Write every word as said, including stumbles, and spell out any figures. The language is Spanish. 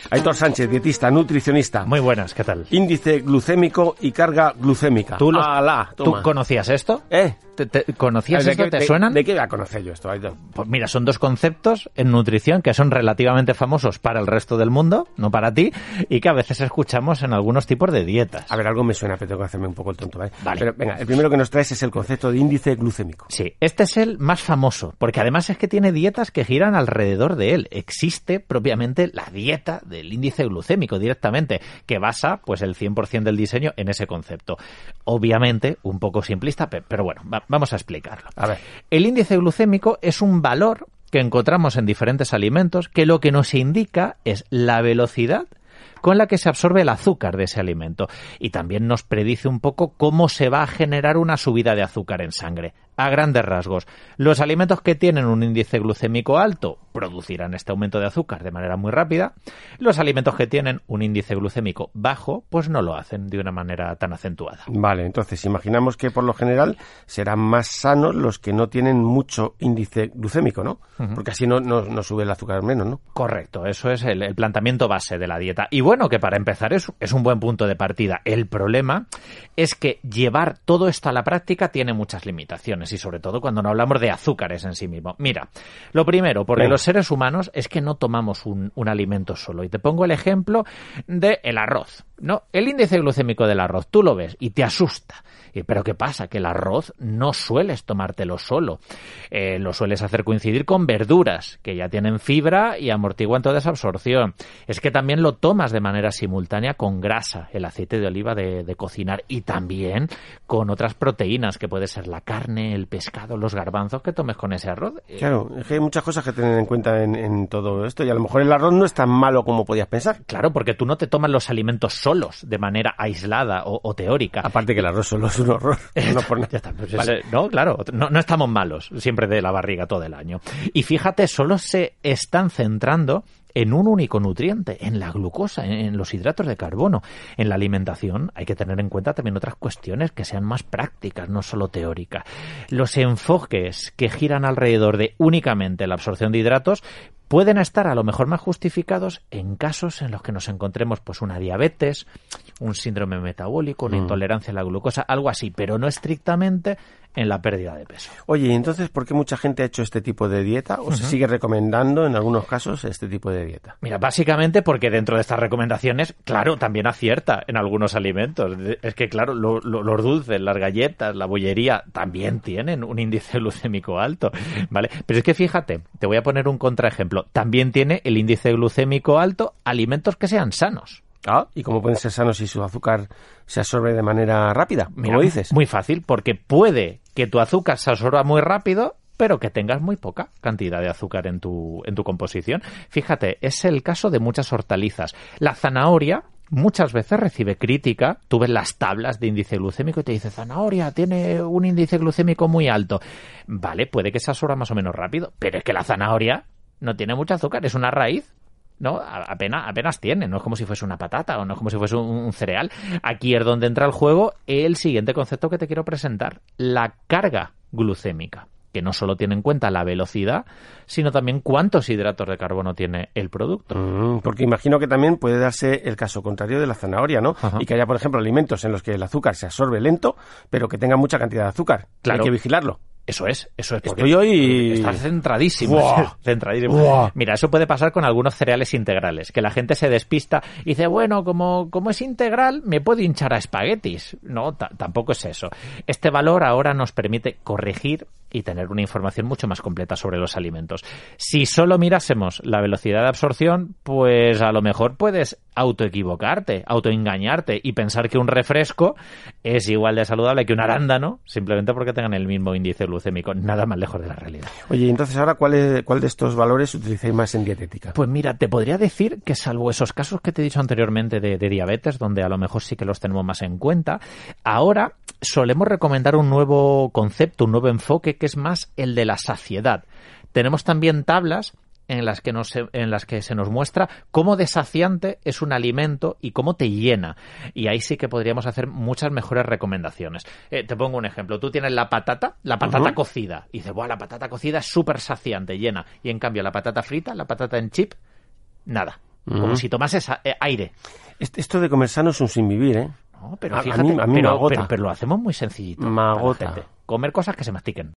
Aitor Sánchez, dietista, nutricionista. Muy buenas, ¿qué tal? Índice glucémico y carga glucémica. ¿Tú, los, Alá, ¿tú conocías esto? ¿Eh? ¿Te, te, ¿Conocías ¿De esto? qué, ¿Te de, suenan? ¿De qué voy a conocer yo esto, Aitor? Pues mira, son dos conceptos en nutrición que son relativamente famosos para el resto del mundo, no para ti, y que a veces escuchamos en algunos tipos de dietas. A ver, algo me suena, pero tengo que hacerme un poco el tonto, ¿vale? Vale. Pero venga, el primero que nos traes es el concepto de índice glucémico. Sí, este es el más famoso, porque además es que tiene dietas que giran alrededor de él. Existe propiamente la dieta del índice glucémico directamente, que basa pues el cien por ciento del diseño en ese concepto. Obviamente, un poco simplista, pero bueno, va, vamos a explicarlo. A ver. El índice glucémico es un valor que encontramos en diferentes alimentos que lo que nos indica es la velocidad con la que se absorbe el azúcar de ese alimento y también nos predice un poco cómo se va a generar una subida de azúcar en sangre. A grandes rasgos, los alimentos que tienen un índice glucémico alto producirán este aumento de azúcar de manera muy rápida. Los alimentos que tienen un índice glucémico bajo, pues no lo hacen de una manera tan acentuada. Vale, entonces imaginamos que por lo general serán más sanos los que no tienen mucho índice glucémico, ¿no? Uh-huh. Porque así no, no, no sube el azúcar menos, ¿no? Correcto, eso es el, el planteamiento base de la dieta. Y bueno, que para empezar es, es un buen punto de partida. El problema es que llevar todo esto a la práctica tiene muchas limitaciones. Y sobre todo cuando no hablamos de azúcares en sí mismo. Mira, lo primero, porque Venga. los seres humanos es que no tomamos un, un alimento solo. Y te pongo el ejemplo del arroz, ¿no? El índice glucémico del arroz, tú lo ves y te asusta. Pero ¿qué pasa? Que el arroz no sueles tomártelo solo. Eh, lo sueles hacer coincidir con verduras, que ya tienen fibra y amortiguan toda esa absorción. Es que también lo tomas de manera simultánea con grasa, el aceite de oliva de, de cocinar, y también con otras proteínas, que puede ser la carne, el pescado, los garbanzos que tomes con ese arroz. Claro, es que hay muchas cosas que tener en cuenta en, en todo esto, y a lo mejor el arroz no es tan malo como podías pensar. Claro, porque tú no te tomas los alimentos solos, de manera aislada o, o teórica. Aparte que el arroz solo es un horror. No, por nada. Ya está, pues vale. es, no, claro, no, no estamos malos siempre de la barriga todo el año. Y fíjate, solo se están centrando en un único nutriente, en la glucosa, en los hidratos de carbono. En la alimentación hay que tener en cuenta también otras cuestiones que sean más prácticas, no solo teóricas. Los enfoques que giran alrededor de únicamente la absorción de hidratos pueden estar a lo mejor más justificados en casos en los que nos encontremos pues una diabetes, un síndrome metabólico, una mm. intolerancia a la glucosa, algo así, pero no estrictamente en la pérdida de peso. Oye, ¿y entonces por qué mucha gente ha hecho este tipo de dieta o uh-huh. se sigue recomendando en algunos casos este tipo de dieta? Mira, básicamente porque dentro de estas recomendaciones, claro, también acierta en algunos alimentos. Es que, claro, lo, lo, los dulces, las galletas, la bollería también tienen un índice glucémico alto, ¿vale? Pero es que fíjate, te voy a poner un contraejemplo. También tiene el índice glucémico alto alimentos que sean sanos. Ah, ¿y cómo pueden ser sanos si su azúcar se absorbe de manera rápida? Mira, ¿Cómo dices? Muy fácil, porque puede que tu azúcar se absorba muy rápido, pero que tengas muy poca cantidad de azúcar en tu, en tu composición. Fíjate, es el caso de muchas hortalizas. La zanahoria muchas veces recibe crítica. Tú ves las tablas de índice glucémico y te dice, zanahoria tiene un índice glucémico muy alto. Vale, puede que se absorba más o menos rápido, pero es que la zanahoria no tiene mucho azúcar, es una raíz. No, apenas, apenas tiene, no es como si fuese una patata o no es como si fuese un, un cereal. Aquí es donde entra el juego el siguiente concepto que te quiero presentar, la carga glucémica, que no solo tiene en cuenta la velocidad, sino también cuántos hidratos de carbono tiene el producto. Mm, porque imagino que también puede darse el caso contrario de la zanahoria, ¿no? Ajá. Y que haya, por ejemplo, alimentos en los que el azúcar se absorbe lento, pero que tenga mucha cantidad de azúcar. Claro. Hay que vigilarlo. Eso es, eso es. Estoy hoy... Estás centradísimo. Wow. centradísimo. Wow. Mira, eso puede pasar con algunos cereales integrales, que la gente se despista y dice, bueno, como, como es integral, me puedo hinchar a espaguetis. No, t- tampoco es eso. Este valor ahora nos permite corregir y tener una información mucho más completa sobre los alimentos. Si solo mirásemos la velocidad de absorción, pues a lo mejor puedes autoequivocarte, autoengañarte y pensar que un refresco es igual de saludable que un arándano, simplemente porque tengan el mismo índice glucémico. Nada más lejos de la realidad. Oye, entonces ahora, ¿cuál, es, cuál de estos valores utilizáis más en dietética? Pues mira, te podría decir que salvo esos casos que te he dicho anteriormente de, de diabetes, donde a lo mejor sí que los tenemos más en cuenta, ahora solemos recomendar un nuevo concepto, un nuevo enfoque, que es más el de la saciedad. Tenemos también tablas en las que nos, en las que se nos muestra cómo de saciante es un alimento y cómo te llena. Y ahí sí que podríamos hacer muchas mejores recomendaciones. Eh, te pongo un ejemplo. Tú tienes la patata, la patata uh-huh. cocida. Y dices, ¡buah, la patata cocida es súper saciante, llena! Y en cambio la patata frita, la patata en chip, nada. uh-huh. como si tomases aire. Esto de comer sano es un sinvivir, ¿eh? No, pero a, fíjate, a mí, a mí pero, me agota. Pero, pero lo hacemos muy sencillito. Me agota. Comer cosas que se mastiquen.